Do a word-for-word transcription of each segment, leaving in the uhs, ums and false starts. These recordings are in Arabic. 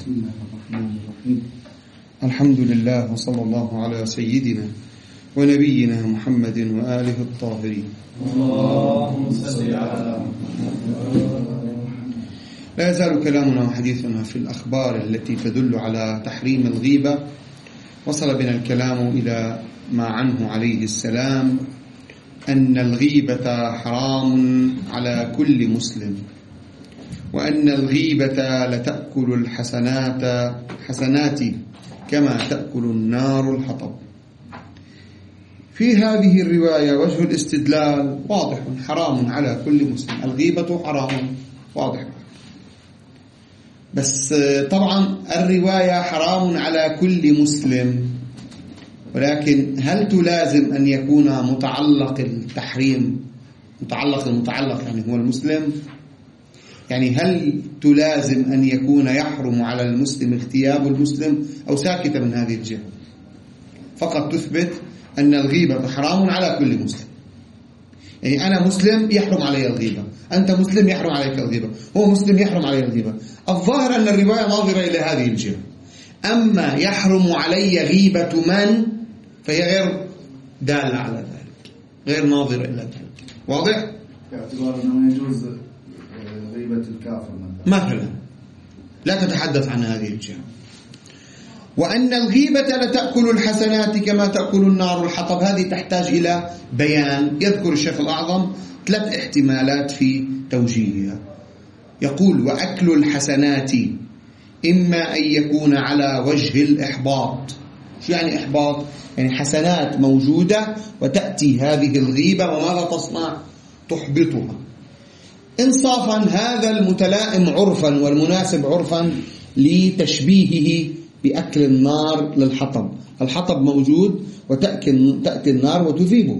بسم الله الرحمن الرحيم. الحمد لله وصلى الله على سيدنا ونبينا محمد وآله الطاهرين. اللهم صل على محمد. لا يزال كلامنا وحديثنا في الأخبار التي تدل على تحريم الغيبة. وصل بنا الكلام إلى ما عنه عليه السلام أن الغيبة حرام على كل مسلم، وأن الغيبة لتأكل الحسنات حسنات كما تأكل النار الحطب. في هذه الرواية وجه الاستدلال واضح، حرام على كل مسلم، الغيبة حرام واضح. بس طبعا الرواية حرام على كل مسلم، ولكن هل تلازم أن يكون متعلق التحريم متعلق المتعلق يعني هو المسلم؟ يعني هل تلازم أن يكون يحرم على المسلم اغتياب المسلم، أو ساكتة من هذه الجهة فقط تثبت أن الغيبة حرام على كل مسلم؟ يعني أنا مسلم يحرم علي الغيبة، أنت مسلم يحرم عليك الغيبة، هو مسلم يحرم علي الغيبة. الظاهر أن الرواية ناظرة إلى هذه الجهة. أما يحرم علي غيبة من فهي غير دالة على ذلك، غير ناظرة إلى ذلك. واضح؟ باعتبار أنه يجوز غيبة الكافر مثلا، لا تتحدث عن هذه الجهة. وأن الغيبة لتأكل الحسنات كما تأكل النار الحطب، هذه تحتاج إلى بيان. يذكر الشيخ الأعظم ثلاث احتمالات في توجيهها. يقول: وأكل الحسنات إما أن يكون على وجه الإحباط. شو يعني إحباط؟ يعني حسنات موجودة وتأتي هذه الغيبة وماذا تصنع؟ تحبطها. إنصافا هذا المتلائم عرفا والمناسب عرفا لتشبيهه بأكل النار للحطب. الحطب موجود وتأتي النار وتذيبه.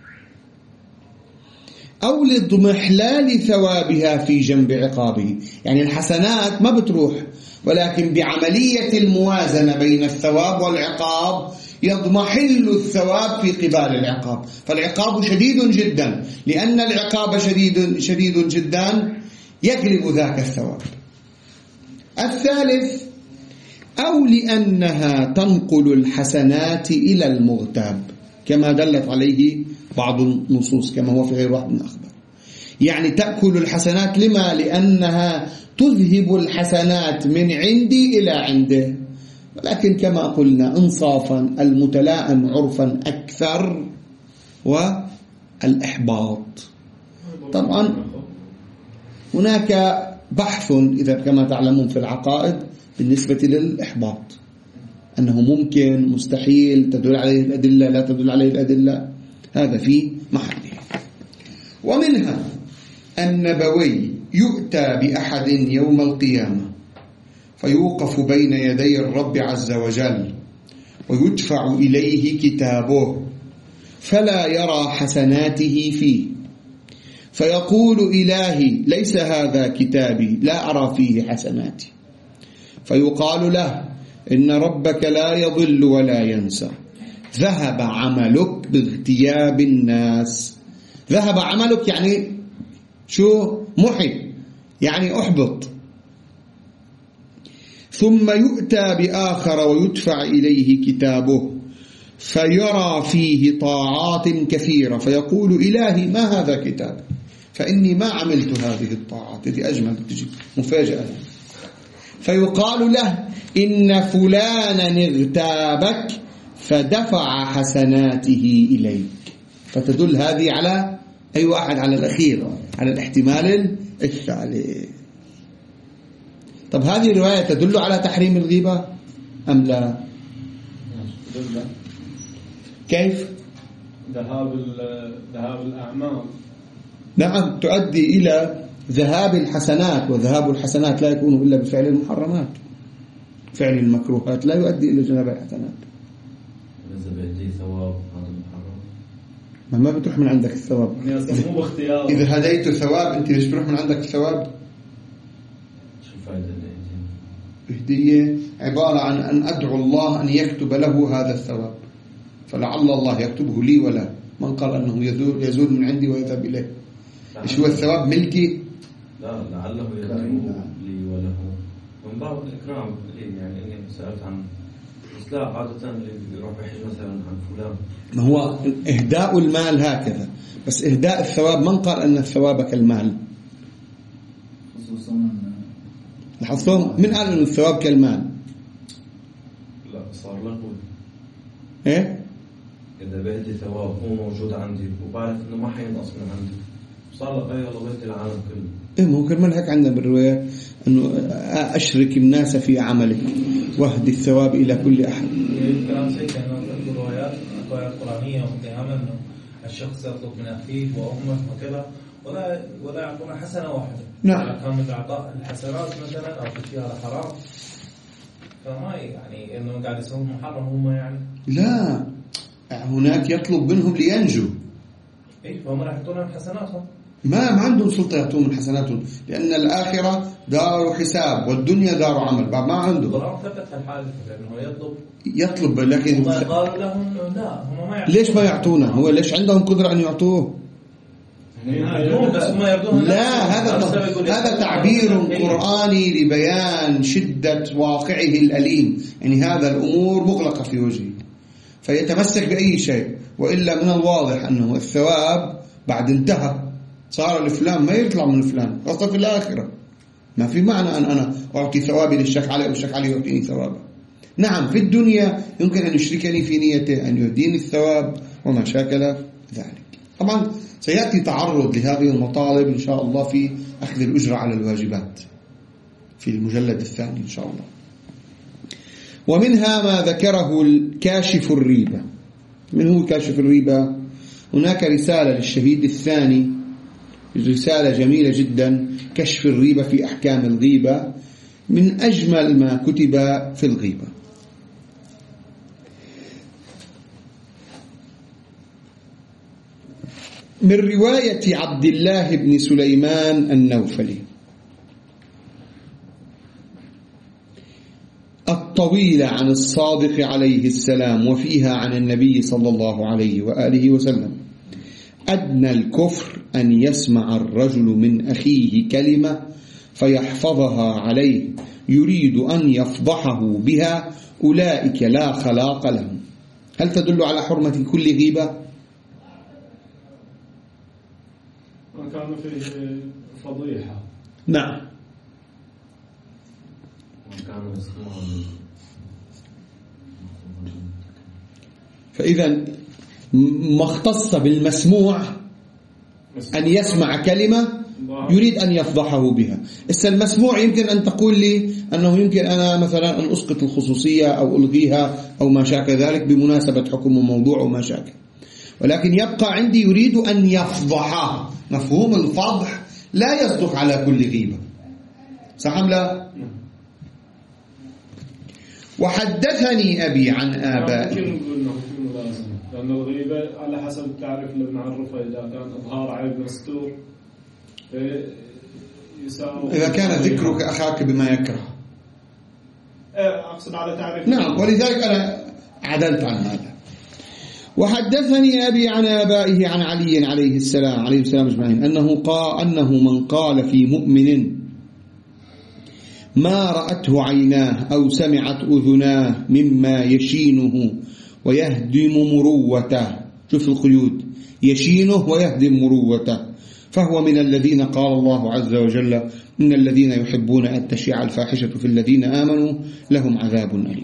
أو لضمحلال ثوابها في جنب عقابه، يعني الحسنات ما بتروح، ولكن بعملية الموازنة بين الثواب والعقاب يضمحل الثواب في قبال العقاب، فالعقاب شديد جدا، لأن العقاب شديد شديد جدا يغلب ذاك الثواب. الثالث: أو لأنها تنقل الحسنات إلى المغتاب، كما دلت عليه بعض النصوص كما هو في غير واحد من الأخبار. يعني تأكل الحسنات لما؟ لأنها تذهب الحسنات من عندي إلى عنده. ولكن كما قلنا إنصافا المتلائم عرفا أكثر والإحباط. طبعا هناك بحث إذا كما تعلمون في العقائد بالنسبة للإحباط، أنه ممكن، مستحيل، تدل عليه الأدلة، لا تدل عليه الأدلة، هذا في محله. ومنها النبوي: يؤتى بأحد يوم القيامة فيوقف بين يدي الرب عز وجل ويدفع إليه كتابه فلا يرى حسناته فيه، فيقول: إلهي ليس هذا كتابي، لا أرى فيه حسناتي. فيقال له: إن ربك لا يضل ولا ينسى، ذهب عملك باغتياب الناس. ذهب عملك يعني شو؟ محي، يعني أحبط. ثم يؤتى بآخر ويدفع إليه كتابه فيرى فيه طاعات كثيرة، فيقول: إلهي ما هذا كتاب، فإني ما عملت هذه الطاعات. هذه أجمل، تجي مفاجأة. فيقال له: إن فلانا اغتابك فدفع حسناته إليك. فتدل هذه على أي واحد؟ على الأخير، على الاحتمال الثالث. طب هذه الرواية تدل على تحريم الغيبة أم لا؟ كيف؟ ذهاب ذهاب الأعمال نعم، تؤدي إلى ذهاب الحسنات، وذهاب الحسنات لا يكون إلا بفعل المحرمات. فعل المكروهات لا يؤدي إلى جناب الحسنات. إذا بيدي ثواب هذا محرم، ما ما بتروح من عندك الثواب. مو باختيار. إذا هديت ثواب أنت ليش بتروح من عندك الثواب؟ شو فائدة الهدية؟ الهدية عبارة عن أن أدعو الله أن يكتب له هذا الثواب، فلعل الله يكتبه لي ولا. من قال أنه يزول, يزول من عندي ويذهب إليه؟ إيش هو الثواب؟ ملكي؟ لا، لعله يكتبه لي وله من باب باب الإكرام يعني إني سألت عن لا عادة اللي بيروح بحج مثلا عن فلان. ما هو إهداء المال هكذا، بس إهداء الثواب من قال أن الثواب كالمال؟ خصوصا لاحظتم من قال أن الثواب كالمال؟ لا صار له إيه؟ إذا بهدي ثواب هو موجود عندي وبعرف إنه ما حينقص من عندي صار له غير الله بهدي العالم كله. إيه ما هو كرمال هيك عندنا بالرواية إنه أشرك الناس في عملك واهدي الثواب إلى كل أحد. الكلام زي كأنه في الروايات الروايات القرآنية ومتهمة إنه الشخص يطلب من أخيه وأمه وكذا ولا ولا يعطونا حسنة واحدة. نعم. كان مثل إعطاء الحسنات مثلا أو تشيء على حرام. فما يعني إنه قاعد يسوون محرم هم يعني. لا هناك يطلب منهم لينجوا. إيه فهم راح يعطونا من حسناتهم. ما ما عندهم سلطة يعطون من حسناتهم، لأن الآخرة دار حساب والدنيا دار عمل، ما عنده. القرآن ثبت في الحال لأنه يطلب. يطلب لكن هم قالوا لهم لا هم ما يعطون. ليش ما يعطونه؟ هو ليش عندهم قدرة أن يعطوه؟ بس هم يردون. لا هذا هذا تعبير قرآني لبيان شدة واقعه الأليم، يعني هذا الأمور مغلقة في وجهه فيتمسك بأي شيء، وإلا من الواضح أنه الثواب بعد انتهى صار الفلان ما يطلع من فلان خاصة في الآخرة. ما في معنى أن أنا أعطي ثوابي للشك علي والشك علي يعطيني ثوابه. نعم في الدنيا يمكن أن يشركني في نيته أن يهديني الثواب وما شاكل ذلك. طبعا سيأتي تعرض لهذه المطالب إن شاء الله في أخذ الأجرة على الواجبات في المجلد الثاني إن شاء الله. ومنها ما ذكره الكاشف الريبة. من هو كاشف الريبة؟ هناك رسالة للشهيد الثاني، رسالة جميلة جدا، كشف الريبة في أحكام الغيبة، من أجمل ما كتب في الغيبة. من رواية عبد الله بن سليمان النوفلي الطويلة عن الصادق عليه السلام وفيها عن النبي صلى الله عليه وآله وسلم: أدنى الكفر أن يسمع الرجل من أخيه كلمة فيحفظها عليه يريد أن يفضحه بها، أولئك لا خلاق لهم. هل تدل على حرمة كل غيبة؟ كان فيه فضيحة. نعم. فإذا ما اختص بالمسموع أن يسمع كلمة يريد أن يفضحه بها. إذا المسموع يمكن أن تقول لي أنه يمكن أنا مثلا أن أسقط الخصوصية أو ألغيها أو ما شاك ذلك بمناسبة حكم وموضوع وما شاك، ولكن يبقى عندي يريد أن يفضح. مفهوم الفضح لا يصدق على كل غيبة، صح أم لا؟ وحدثني أبي عن آبائي. يمكن نقول أنه في ملازمة، لأن الغيبة على حسب التعريف اللي بنعرفه إذا كان إظهار عيب مستور يساوي. إذا كان ذكرك أخاك بما يكره. أقصد على تعريف. نعم، ولذلك أنا عدلت عن هذا. وحدثني أبي عن آبائه عن علي عليه السلام عليه السلام أجمعين أنه قال أنه من قال في مؤمن ما رأته عيناه أو سمعت أذناه مما يشينه ويهدم مروته، شوف القيود، يشينه ويهدم مروته، فهو من الذين قال الله عز وجل: إن الذين يحبون أن تشيع الفاحشة في الذين آمنوا لهم عذاب أليم.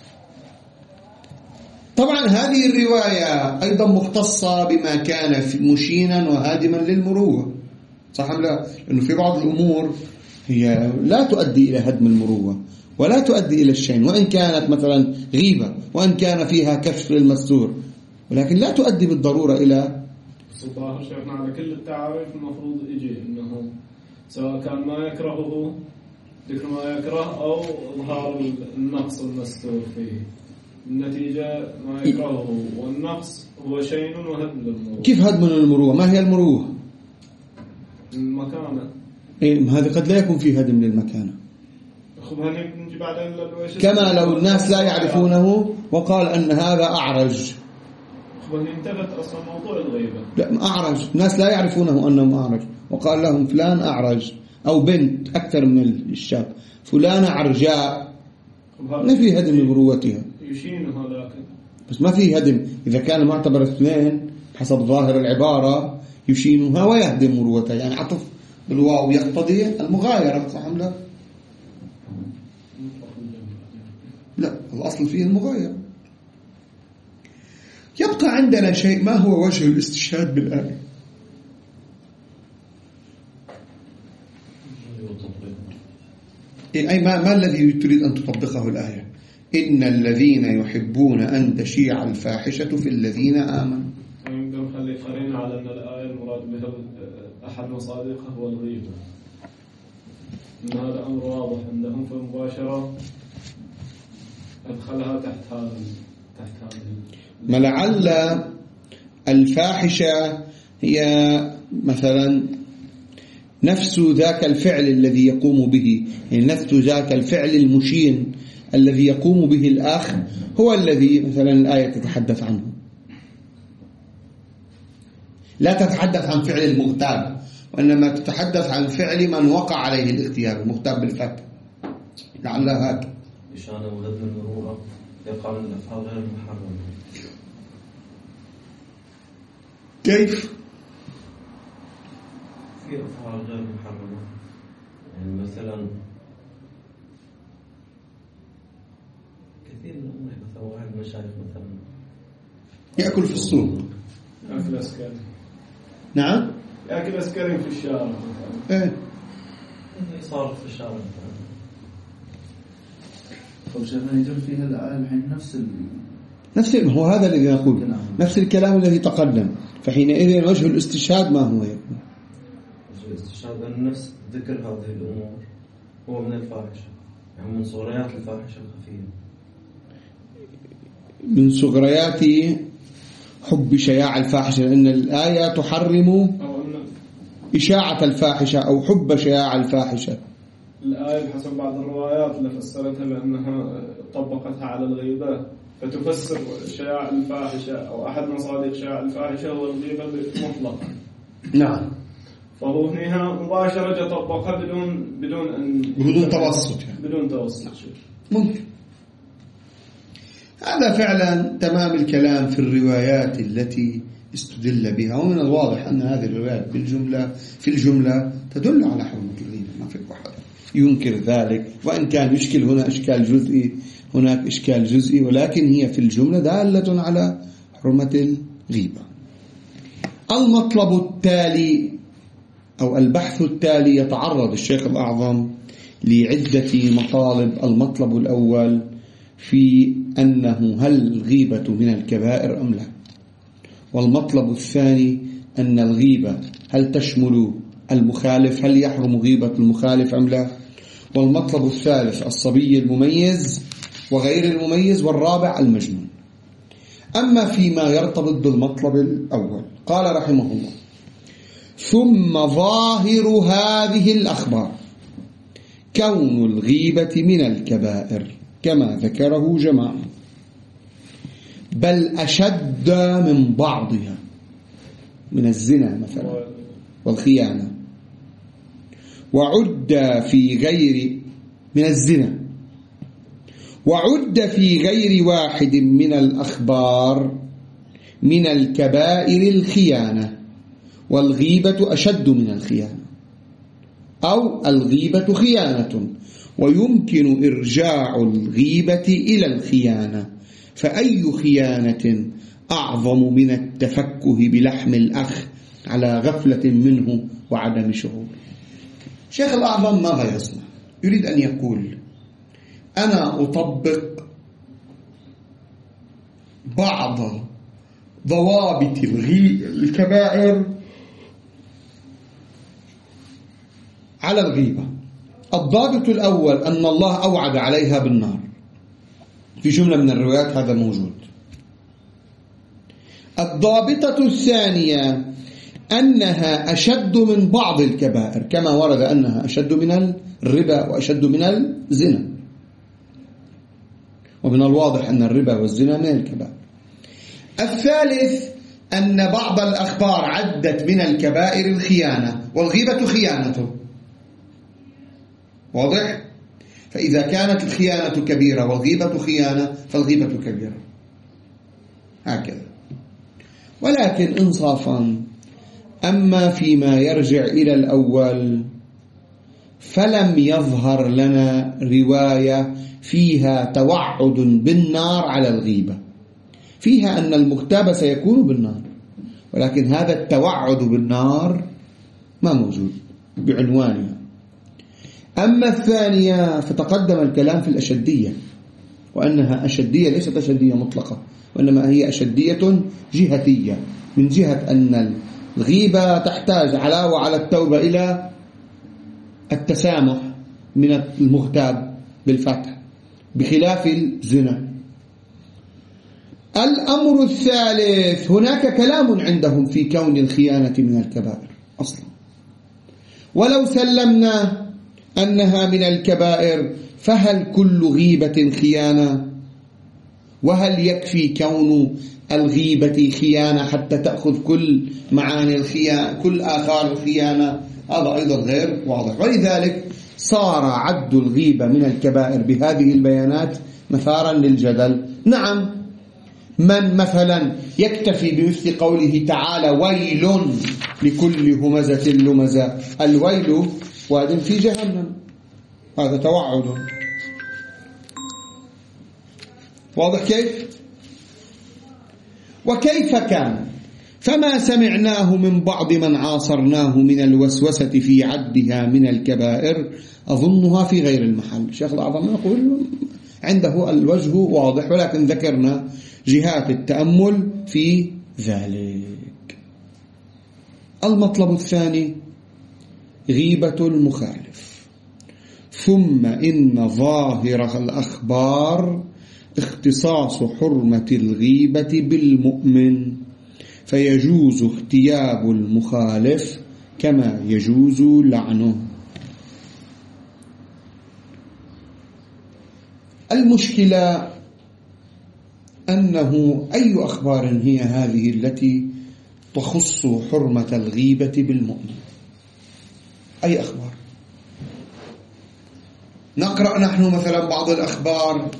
طبعا هذه الرواية أيضا مختصة بما كان مشينا وهادما للمروة، صح أم لا؟ لأنه في بعض الأمور هي لا تؤدي إلى هدم المروة ولا تؤدي إلى الشين، وإن كانت مثلا غيبة وإن كان فيها كشف للمستور، ولكن لا تؤدي بالضرورة إلى. الظاهر شفنا على كل التعاريف المفروض يجي إنه سواء كان ما يكرهه ذكر ما يكره أو إظهار النقص المستور فيه، النتيجة ما يكرهه، والنقص هو شين وهدم للمروة. كيف هدم للمروة؟ ما هي المروة؟ المكانة. إيه، هذا قد لا يكون فيه هدم للمكانة، كما لو الناس لا يعرفونه وقال أن هذا أعرج. انتبت أصلا موضوع الغيبة. لا، أعرج، الناس لا يعرفونه أنه أعرج وقال لهم فلان أعرج، أو بنت أكثر من الشاب، فلانة عرجاء، ما في هدم لمروتها، يشينها لكن بس ما في هدم. إذا كان معتبر اثنين حسب ظاهر العبارة يشينها ويهدم مروتها، يعني عطف بالواو يقتضي المغايرة، صح أم لا؟ لا، الأصل فيه المغايرة. يبقى عندنا شيء، ما هو وجه الاستشهاد بالآية؟ أي ما, ما الذي تريد أن تطبقه الآية؟ إن الذين يحبون أن تشيع الفاحشة في الذين آمنوا. نقدر نخلي قرينة على أن الآية المراد بها أحد مصادقها هو الغيبة، إن هذا أمر واضح عندهم في المباشرة، أدخلها تحت هذا تحت هذا. ما لعل الفاحشة هي مثلا نفس ذاك الفعل الذي يقوم به، يعني نفس ذاك الفعل المشين الذي يقوم به الآخ هو الذي مثلا الآية تتحدث عنه، لا تتحدث عن فعل المغتاب، وإنما تتحدث عن فعل من وقع عليه الاغتياب، المغتاب بالفتح، لعل هذا إشانة وهدم المروءة يقع من الأفعال غير المحرمة. كيف؟ في أفعال غير محرمة، يعني مثلا كثير من الأمور، مثلا واحد من المشايخ مثلا يأكل في السوق، يأكل أسكري. نعم، يأكل أسكري في الشارع، إيه، صار في الشارع مثلا. طب شيخنا يجب فيها الآية الحين نفس ال... نفس هو هذا الذي نقول، نفس الكلام الذي تقدم، فحينئذ وجه الاستشهاد ما هو يكون؟ وجه الاستشهاد أن نفس ذكر هذه الأمور هو من الفاحشة، يعني من صغريات الفاحشة الخفية، من صغريات حب شياع الفاحشة، لأن الآية تحرم إشاعة الفاحشة أو حب شياع الفاحشة. الآية بحسب بعض الروايات اللي فسرتها بأنها طبقتها على الغيبة، فتفسر شياع الفاحشة أو أحد مصادق شياع الفاحشة هو الغيبة مطلقا. نعم، فهو هنا مباشرة طبقها بدون بدون أن بدون توسط، يعني بدون توسط. ممكن. هذا فعلا تمام الكلام في الروايات التي استدل بها، ومن الواضح أن هذه الروايات بالجملة في الجملة تدل على حرمة الغيبة، ما في واحد ينكر ذلك، وإن كان يشكل هنا إشكال جزئي هناك إشكال جزئي، ولكن هي في الجملة دالة على حرمة الغيبة. المطلب التالي أو البحث التالي يتعرض الشيخ الأعظم لعدة مطالب. المطلب الأول في أنه هل الغيبة من الكبائر أم لا، والمطلب الثاني أن الغيبة هل تشمل المخالف، هل يحرم غيبة المخالف أم لا، والمطلب الثالث الصبي المميز وغير المميز، والرابع المجنون. أما فيما يرتبط بالمطلب الأول قال رحمه الله: ثم ظاهر هذه الأخبار كون الغيبة من الكبائر كما ذكره جماعة، بل أشد من بعضها، من الزنا مثلا والخيانة، وعد في غير من الزنا وعد في غير واحد من الأخبار من الكبائر الخيانة، والغيبة أشد من الخيانة، أو الغيبة خيانة، ويمكن إرجاع الغيبة إلى الخيانة، فأي خيانة أعظم من التفكه بلحم الأخ على غفلة منه وعدم شعور. شيخ الأعظم ماذا يصنع؟ يريد أن يقول: أنا أطبق بعض ضوابط الكبائر على الغيبة. الضابط الأول أن الله أوعد عليها بالنار، في جملة من الروايات هذا موجود. الضابطة الثانية أنها أشد من بعض الكبائر، كما ورد أنها أشد من الربا وأشد من الزنا، ومن الواضح أن الربا والزنا من الكبائر. الثالث أن بعض الأخبار عدت من الكبائر الخيانة، والغيبة خيانة، واضح؟ فإذا كانت الخيانة كبيرة والغيبة خيانة فالغيبة كبيرة، هكذا. ولكن إنصافا، أما فيما يرجع إلى الأول فلم يظهر لنا رواية فيها توعد بالنار على الغيبة، فيها أن المغتاب سيكون بالنار، ولكن هذا التوعد بالنار ما موجود بعنوانها. أما الثانية فتقدم الكلام في الأشدية، وأنها أشدية ليست أشدية مطلقة، وإنما هي أشدية جهتية، من جهة أن الغيبة تحتاج علاوة على التوبة إلى التسامح من المغتاب بالفتح، بخلاف الزنا. الأمر الثالث، هناك كلام عندهم في كون الخيانة من الكبائر أصلا، ولو سلمنا أنها من الكبائر فهل كل غيبة خيانة؟ وهل يكفي كون الغيبة خيانة حتى تأخذ كل معاني الخيانة، كل آثار الخيانة؟ هذا أيضا غير واضح. ولذلك صار عد الغيبة من الكبائر بهذه البيانات مثارا للجدل. نعم، من مثلا يكتفي بمثل قوله تعالى ويل لكل همزة لمزة، الويل واد في جهنم، هذا توعد، واضح كيف؟ وكيف كان؟ فما سمعناه من بعض من عاصرناه من الوسوسة في عدها من الكبائر أظنها في غير المحل. الشيخ الأعظم يقول عنده الوجه واضح، ولكن ذكرنا جهات التأمل في ذلك. المطلب الثاني غيبة المخالف. ثم إن ظاهر الأخبار اختصاص حرمة الغيبة بالمؤمن، فيجوز اغتياب المخالف كما يجوز لعنه. المشكلة أنه أي أخبار هي هذه التي تخص حرمة الغيبة بالمؤمن؟ أي أخبار؟ نقرأ نحن مثلا بعض الأخبار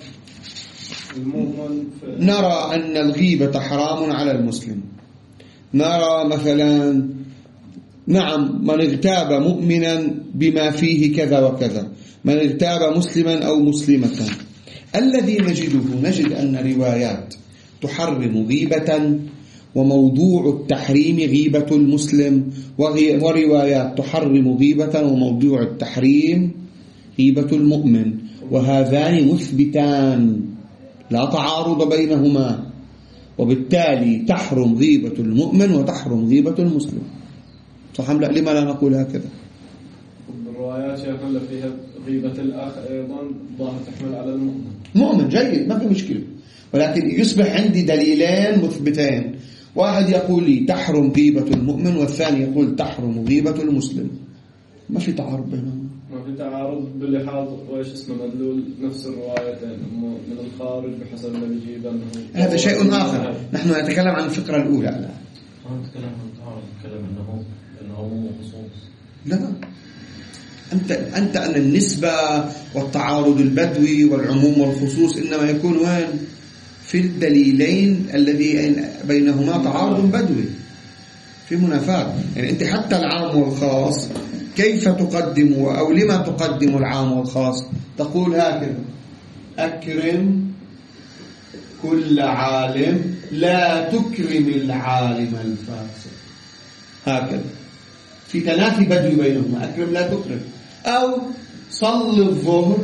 نرى أن الغيبة حرام على المسلم، نرى مثلا نعم من اغتاب مؤمنا بما فيه كذا وكذا، من اغتاب مسلما أو مسلمة. الذي نجده نجد أن روايات تحرم غيبة، وموضوع التحريم غيبة المسلم، وروايات تحرم غيبة وموضوع التحريم غيبة المؤمن، وهذان مثبتان لا تعارض بينهما، وبالتالي تحرم غيبة المؤمن وتحرم غيبة المسلم. صح أم لا؟ لما لا نقول هكذا؟ الروايات شيخنا فيها غيبة الأخ أيضا ظاهر تحمل على المؤمن. مؤمن جيد، ما في مشكلة، ولكن يصبح عندي دليلين مثبتين، واحد يقول لي تحرم غيبة المؤمن والثاني يقول تحرم غيبة المسلم، ما في تعارض بينهم، ما في تعارض بلحاظ وإيش اسمه مدلول نفس الروايتين من الخارج بحسب ما بيجيب أنه هذا شيء آخر. نحن نتكلم عن الفقرة الأولى الآن. أنا نتكلم عن تعارض، نتكلم أنه أنه مو خصوص. لا، أنت أنت أن النسبة والتعارض البدوي والعموم والخصوص إنما يكون وين؟ في الدليلين الذي بينهما تعارض بدوي، في منافاة. يعني أنت حتى العام والخاص كيف تقدم أو لما تقدم العام والخاص؟ تقول هكذا: أكرم كل عالم لا تكرم العالم الفاسد، هكذا في تنافي بدوي بينهما، أكرم لا تكرم. أو صل الظهر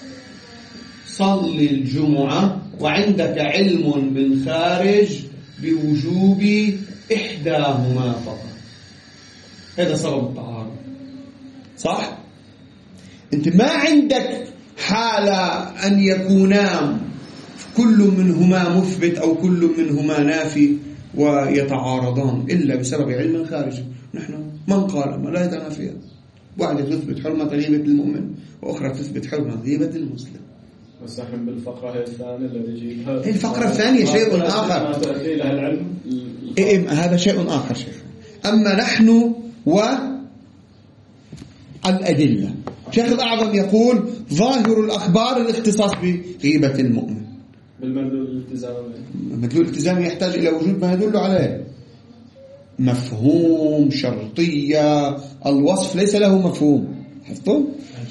صل الجمعة وعندك علم من خارج بوجوب إحداهما فقط، هذا سبب التعارض. صح؟ أنت ما عندك حالة أن يكونا كل منهما مثبت أو كل منهما نافي ويتعارضان إلا بسبب علم خارجي. نحن من قال ما لا يتنافيان، واحدة تثبت حرمة غيبة المؤمن وأخرى تثبت حرمة غيبة المسلم. بس نحن بالفقرة هي الثانية الذي يجيبها، هي الفقرة الثانية شيء آخر، ما تأتي لها العلم. إيه هذا شيء آخر شيء. أما نحن والأدلة الشيخ الأعظم يقول ظاهر الأخبار الاختصاص بغيبة المؤمن. بالمدلول الالتزامي. المدلول الالتزامي يحتاج إلى وجود ما يدل عليه، مفهوم، شرطية، الوصف ليس له مفهوم. حفظتم؟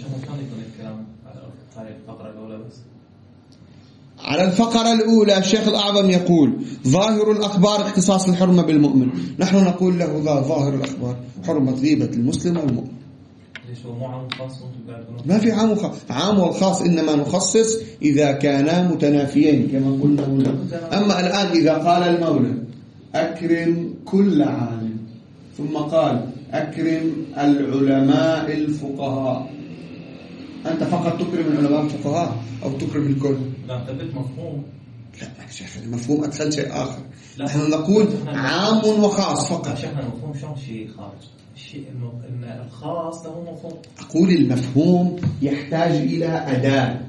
على الفقرة الأولى الشيخ الأعظم يقول ظاهر الأخبار اختصاص الحرمة بالمؤمن، نحن نقول له ظاهر الأخبار حرمة غيبة المسلم والمؤمن. ليش هو مو عام وخاص؟ ما في عام وخاص، عام والخاص إنما نخصص إذا كانا متنافيين كما قلنا هنا. أما الآن إذا قال المولى أكرم كل عالم ثم قال أكرم العلماء الفقهاء، أنت فقط تكرم العلماء الفقهاء أو تكرم الكل؟ لا تبت مفهوم. لا شيخ المفهوم أدخل شيء آخر. نحن نقول عام وخاص فقط. شيخنا المفهوم شلون شيء خارج؟ الشيء إن الخاص له مفهوم. أقول المفهوم يحتاج إلى أداة،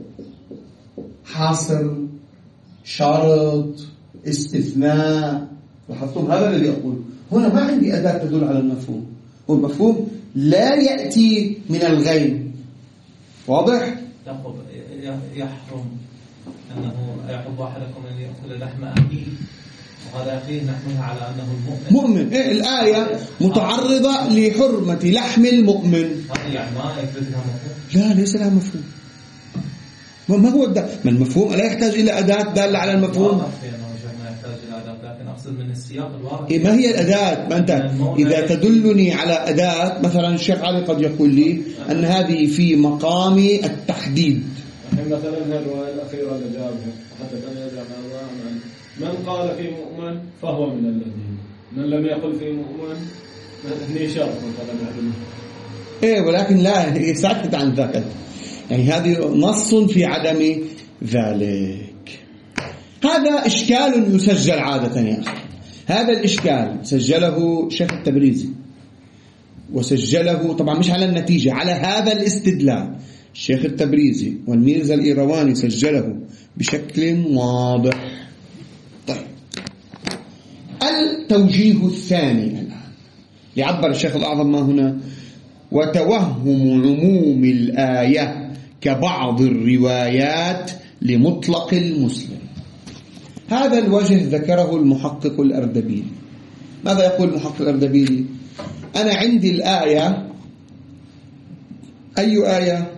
حاصر، شرط، استثناء. لاحظتم هذا الذي أقول هنا، ما عندي أداة تدل على المفهوم، والمفهوم لا يأتي من الغيب. واضح؟ يحرم أنه يحب أحدكم أن يأكل لحم أخيه وهذا أخيه نحملها على أنه المؤمن. مؤمن إيه الآية متعرضة لحرمة لحم المؤمن. هذا يعني ما يثبت لها مفهوم؟ لا ليس لها مفهوم. ما هو الداء؟ ما المفهوم لا يحتاج إلى أداة دالة على المفهوم. لكن أقصد من السياق الواضح. إيه ما هي الأداة؟ ما أنت إذا تدلني على أداة، مثلا الشيخ علي قد يقول لي أن هذه في مقام التحديد. الحين مثلا الرواية الأخيرة اللي جابها حتى كان يرجع من من قال في مؤمن فهو من الذين، من لم يقل في مؤمن هني شرط مثلا. إيه ولكن لا هي ساكت عن ذاك، يعني هذه نص في عدم ذلك. هذا إشكال يسجل عادة يا أخي. هذا الإشكال سجله شيخ التبريزي وسجله طبعا مش على النتيجة، على هذا الاستدلال الشيخ التبريزي والميرزا الإيرواني سجله بشكل واضح. طيب التوجيه الثاني الآن يعبر الشيخ الأعظم ما هنا: وتوهم عموم الآية كبعض الروايات لمطلق المسلم. هذا الوجه ذكره المحقق الأردبيلي. ماذا يقول المحقق الأردبيلي؟ أنا عندي الآية، أي آية؟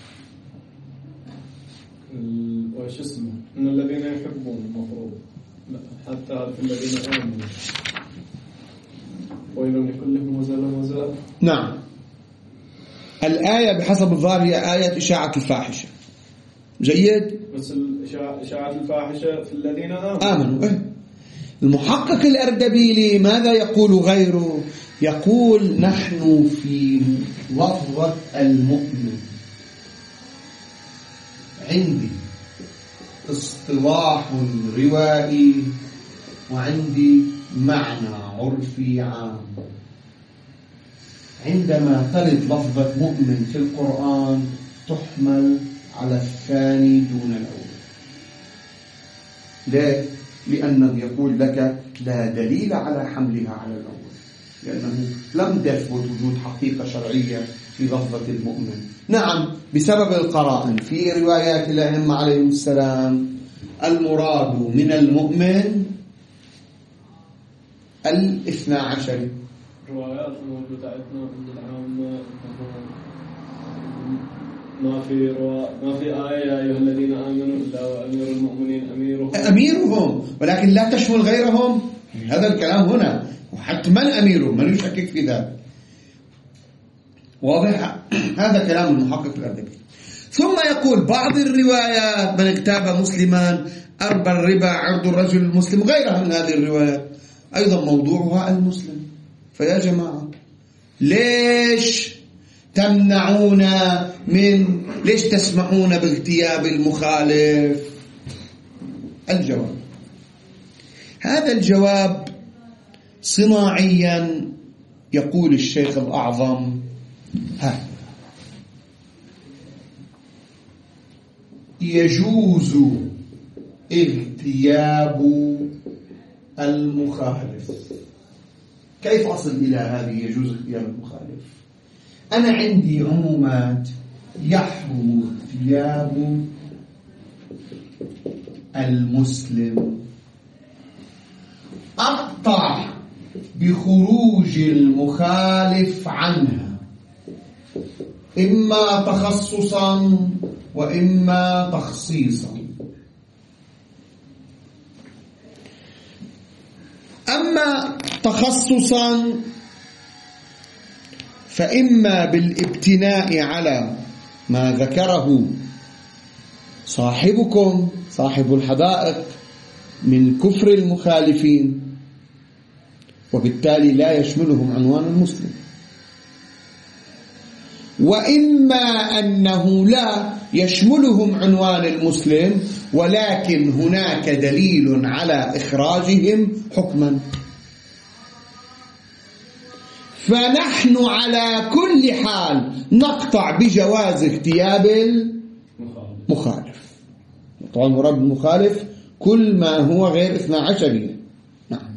وش اسمه؟ إن الذين يحبون المفروض حتى في الذين آمنوا ويل لكل همزة لمزة. نعم الآية بحسب الظاهر هي آية إشاعة الفاحشة. جيد. بس إشاعة الفاحشة في الذين آمنوا. آمنوا إيه؟ المحقق الأردبيلي ماذا يقول غيره؟ يقول نحن في لفظة المؤمن عندي اصطلاح روائي وعندي معنى عرفي عام. عندما ترد لفظة مؤمن في القرآن تحمل على الثاني دون الأول. ليه؟ لأنه يقول لك لا دليل على حملها على الأول، لأنه لم تثبت وجود حقيقة شرعية في لفظة المؤمن. نعم بسبب القرائن في روايات الأئمة عليهم السلام المراد من المؤمن الاثنى عشر. روايات موجودة عندنا عند العامة ما في روا... ما في آية يا أيها الذين آمنوا إلا وأمير المؤمنين أميرهم أميرهم، ولكن لا تشمل غيرهم. هذا الكلام هنا وحتما أميرهم، من يشكك في ذلك. واضح؟ هذا كلام المحقق الأردبيلي. ثم يقول بعض الروايات من اغتاب مسلما أربى الربا عرض الرجل المسلم، غيرها من هذه الروايات أيضا موضوعها المسلم. فيا جماعة ليش تمنعون من ليش تسمحون باغتياب المخالف؟ الجواب، هذا الجواب صناعيا يقول الشيخ الأعظم ها يجوز اغتياب المخالف. كيف أصل إلى هذه يجوز اغتياب المخالف؟ أنا عندي عمومات: يحرم ثياب المسلم، أقطع بخروج المخالف عنها، إما تخصصا وإما تخصيصا. أما تخصصا فإما بالابتناء على ما ذكره صاحبكم صاحب الحدائق من كفر المخالفين، وبالتالي لا يشملهم عنوان المسلم، وإما أنه لا يشملهم عنوان المسلم ولكن هناك دليل على إخراجهم حكما. فنحن على كل حال نقطع بجواز اغتياب المخالف. طبعا المراد بالمخالف كل ما هو غير اثنا عشرية. نعم.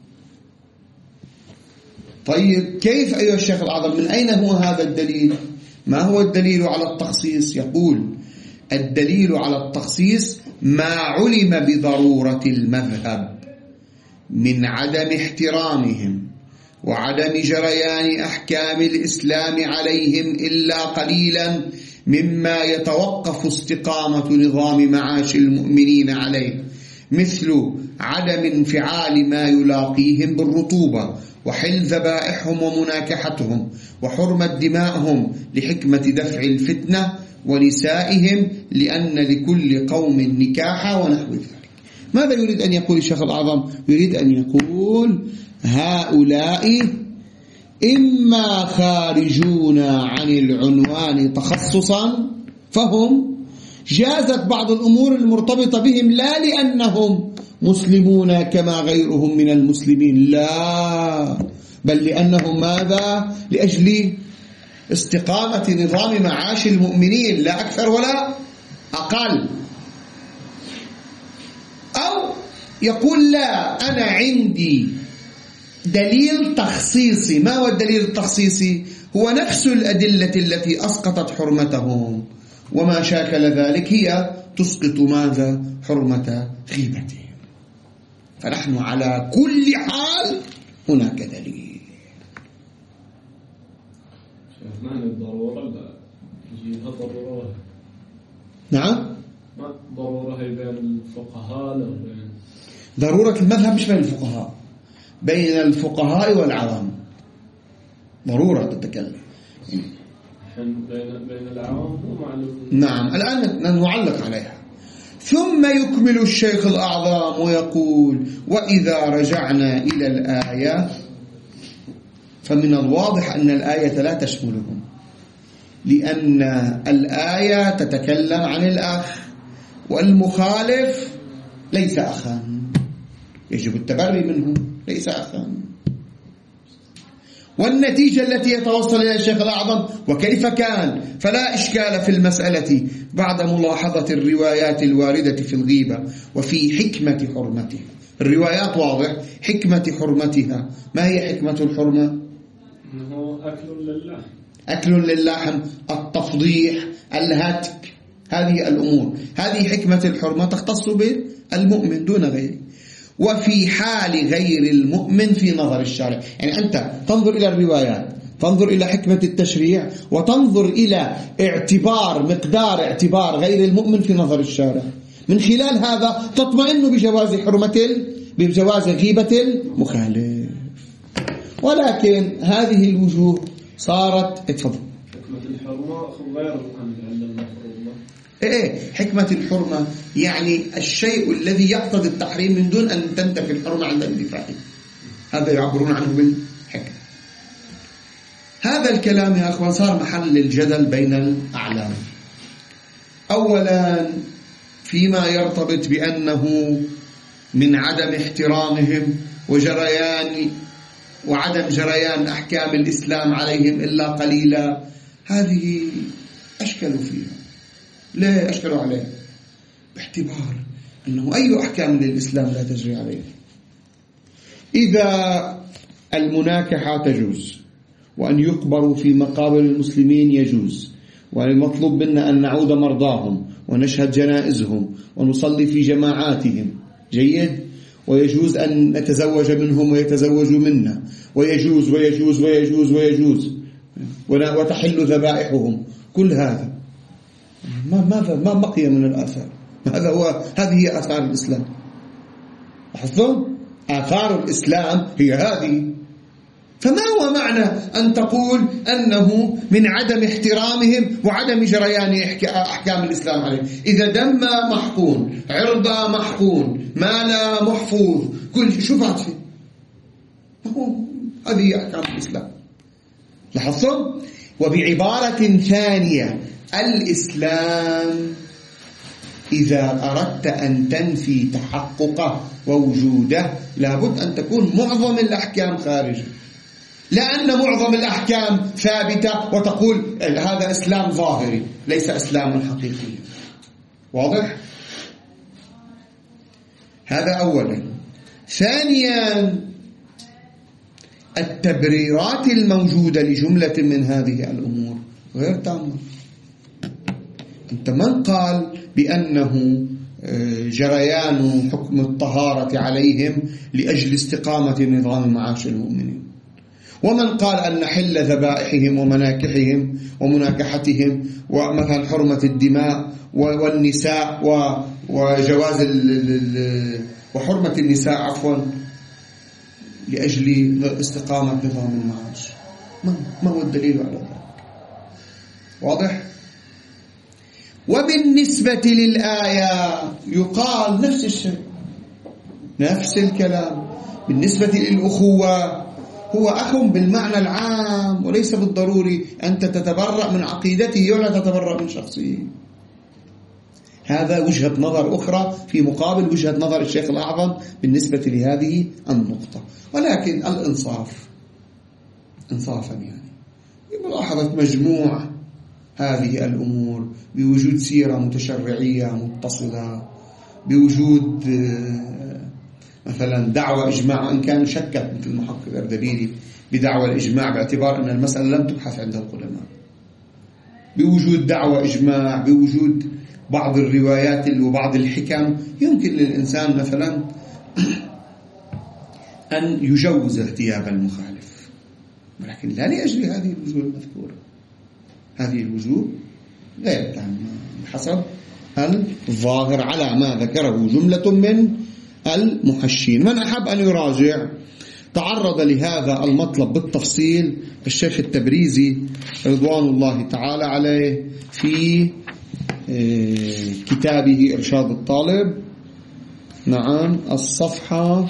طيب كيف أيها الشيخ الأعظم، من أين هو هذا الدليل؟ ما هو الدليل على التخصيص؟ يقول: الدليل على التخصيص ما علم بضرورة المذهب من عدم احترامهم وعدم جريان أحكام الإسلام عليهم إلا قليلا مما يتوقف استقامة نظام معاش المؤمنين عليه، مثل عدم انفعال ما يلاقيهم بالرطوبة، وحل ذبائحهم ومناكحتهم، وحرمة دمائهم لحكمة دفع الفتنة، ونسائهم لأن لكل قوم نكاحا، ونحو ذلك. ماذا يريد أن يقول الشيخ الأعظم؟ يريد أن يقول هؤلاء إما خارجون عن العنوان تخصصا فهم جازت بعض الأمور المرتبطة بهم، لا لأنهم مسلمون كما غيرهم من المسلمين، لا، بل لأنهم ماذا؟ لأجل استقامة نظام معاش المؤمنين، لا أكثر ولا أقل. أو يقول لا، أنا عندي دليل تخصيصي. ما هو الدليل التخصيصي؟ هو نفس الأدلة التي أسقطت حرمتهم، وما شاكل ذلك هي تسقط ماذا؟ حرمة غيبتهم. فنحن على كل حال هناك دليل. ما الضرورة لا يجيها ضرورة. نعم، ما ضرورة هي بين الفقهاء لو بين ضرورة المذهب مش بين الفقهاء، بين الفقهاء والعوام ضرورة تتكلم. بين بين العوام ومعلوم. نعم، الآن نعلق عليها. ثم يكمل الشيخ الأعظم ويقول: وإذا رجعنا إلى الآية فمن الواضح أن الآية لا تشملهم، لأن الآية تتكلم عن الأخ، والمخالف ليس أخا، يجب التبري منه، ليس أخا. والنتيجة التي يتوصل إلى الشيخ الأعظم: وكيف كان فلا إشكال في المسألة بعد ملاحظة الروايات الواردة في الغيبة وفي حكمة حرمتها. الروايات واضح، حكمة حرمتها. ما هي حكمة الحرمة؟ إنه أكل لله، أكل للحم، التفضيح، الهتك، هذه الأمور، هذه حكمة الحرمة تختص بالمؤمن دون غيره. وفي حال غير المؤمن في نظر الشارع، يعني أنت تنظر إلى الروايات، تنظر إلى حكمة التشريع، وتنظر إلى اعتبار مقدار اعتبار غير المؤمن في نظر الشارع. من خلال هذا تطمئن بجواز حرمة بجواز غيبة المخالف. ولكن هذه الوجوه صارت اتفضل. حكمة الحرمة غير عن المفروض. إيه حكمة الحرمة؟ يعني الشيء الذي يقتضي التحريم من دون أن تنتفي الحرمة عند اندفاعه، هذا يعبرون عنه بالحكمة. هذا الكلام يا أخوان صار محل للجدل بين الأعلام. أولا فيما يرتبط بأنه من عدم احترامهم وجريان وعدم جريان أحكام الإسلام عليهم إلا قليلا، هذه أشكلوا فيها. ليه أشكلوا عليها؟ باعتبار أنه أي أحكام للإسلام لا تجري عليه. إذا المناكحة تجوز وأن يقبروا في مقابر المسلمين يجوز، والمطلوب منا أن نعود مرضاهم ونشهد جنائزهم ونصلي في جماعاتهم، جيد. ويجوز أن نتزوج منهم ويتزوجوا منا، ويجوز ويجوز ويجوز ويجوز وتحل ذبائحهم. كل هذا ما ماذا ما بقي من الآثار. هذا هو هذه هي آثار الإسلام. لاحظتم؟ آثار الإسلام هي هذه. فما هو معنى أن تقول أنه من عدم احترامهم وعدم جريان أحكام الإسلام عليهم؟ إذا دم محقون، عرض محقون، مال محفوظ، كل شو فات فيه؟ هذه أحكام الإسلام. لاحظتم؟ وبعبارة ثانية، الإسلام إذا أردت أن تنفي تحققه ووجوده لابد أن تكون معظم الأحكام خارجه، لأن معظم الأحكام ثابتة وتقول هذا إسلام ظاهري ليس إسلام حقيقي. واضح؟ هذا أولا. ثانيا، التبريرات الموجودة لجملة من هذه الأمور غير تامة. أنت من قال بأنه جريان حكم الطهارة عليهم لأجل استقامة نظام معاش المؤمنين؟ ومن قال أن حل ذبائحهم ومناكحهم ومناكحتهم ومثلا حرمة الدماء والنساء وجواز وحرمة النساء عفوا لأجل استقامة نظام المعاش؟ ما هو الدليل على ذلك؟ واضح؟ وبالنسبة للآية يقال نفس الشيء، نفس الكلام. بالنسبة للأخوة هو أخ بالمعنى العام، وليس بالضروري أنت تتبرأ من عقيدته ولا تتبرأ من شخصه. هذا وجهة نظر أخرى في مقابل وجهة نظر الشيخ الأعظم بالنسبة لهذه النقطة. ولكن الإنصاف إنصافا يعني بملاحظة مجموع هذه الأمور، بوجود سيرة متشرعية متصلة، بوجود مثلا دعوة إجماع، وإن كان شكت مثل المحقق الأردبيلي بدعوة الإجماع باعتبار أن المسألة لم تبحث عند العلماء، بوجود دعوة إجماع، بوجود بعض الروايات وبعض الحكم، يمكن للإنسان مثلا أن يجوز اغتياب المخالف، ولكن لا لأجل هذه الوجوه المذكورة. هذه الوجوه غير تامة بحسب الظاهر على ما ذكره جملة من المحشين. من أحب أن يراجع تعرض لهذا المطلب بالتفصيل الشيخ التبريزي رضوان الله تعالى عليه في كتابه إرشاد الطالب، نعم، الصفحة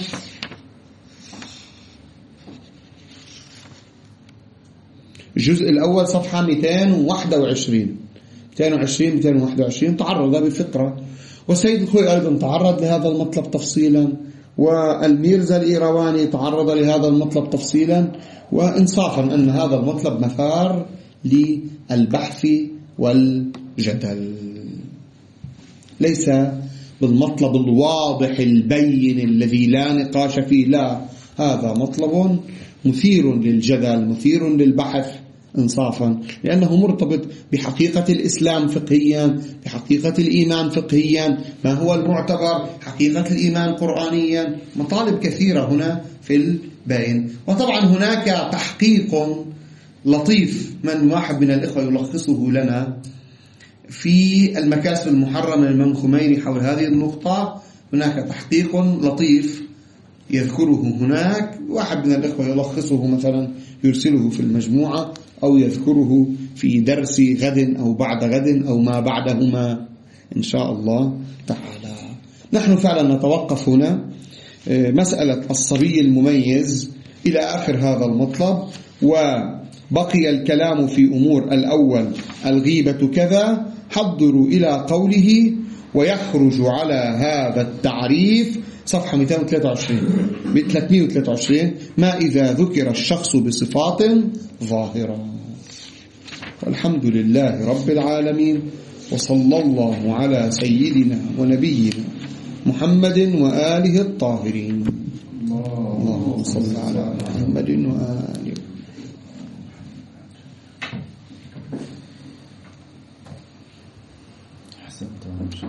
الجزء الأول صفحة مئتين وواحد وعشرين مئتين وعشرين مئتين وواحد وعشرين تعرض بفقرة. والسيد الخوي أيضا تعرض لهذا المطلب تفصيلا، والميرزا الإيرواني تعرض لهذا المطلب تفصيلا، وإنصافا أن هذا المطلب مثار للبحث والجدل، ليس بالمطلب الواضح البين الذي لا نقاش فيه، لا، هذا مطلب مثير للجدل مثير للبحث إنصافا، لأنه مرتبط بحقيقة الإسلام فقهيا، بحقيقة الإيمان فقهيا، ما هو المعتبر، حقيقة الإيمان قرآنيا، مطالب كثيرة هنا في البين. وطبعا هناك تحقيق لطيف من واحد من الإخوة يلخصه لنا في المكاسب المحرمة للإمام الخميني حول هذه النقطة. هناك تحقيق لطيف يذكره هناك، واحد من الإخوة يلخصه مثلا يرسله في المجموعة أو يذكره في درس غد أو بعد غد أو ما بعدهما إن شاء الله تعالى. نحن فعلا نتوقف هنا مسألة الصبي المميز إلى آخر هذا المطلب، وبقي الكلام في أمور الأول الغيبة كذا، حضروا إلى قوله ويخرج على هذا التعريف صفحة مئتين وثلاثة وعشرين ثلاثمئة وثلاثة وعشرين ما إذا ذكر الشخص بصفات ظاهرة. والحمد لله رب العالمين، وصلى الله على سيدنا ونبينا محمد وآله الطاهرين. اللهم صل على محمد وآله.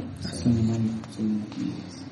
أحسن الله.